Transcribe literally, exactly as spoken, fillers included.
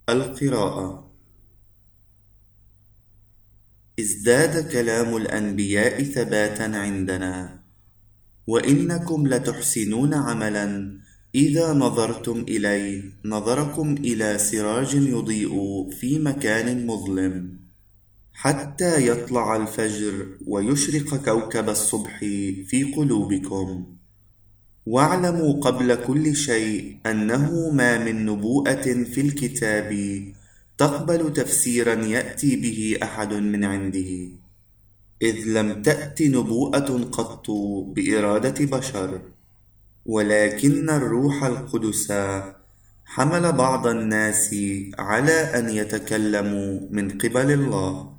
القراءة. ازداد كلام الأنبياء ثباتا عندنا، وإنكم لتحسنون عملا إذا نظرتم إليه نظركم إلى سراج يضيء في مكان مظلم حتى يطلع الفجر ويشرق كوكب الصبح في قلوبكم. واعلموا قبل كل شيء أنه ما من نبوءة في الكتاب تقبل تفسيرا يأتي به أحد من عنده، إذ لم تأت نبوءة قط بإرادة بشر، ولكن الروح القدس حمل بعض الناس على أن يتكلموا من قبل الله.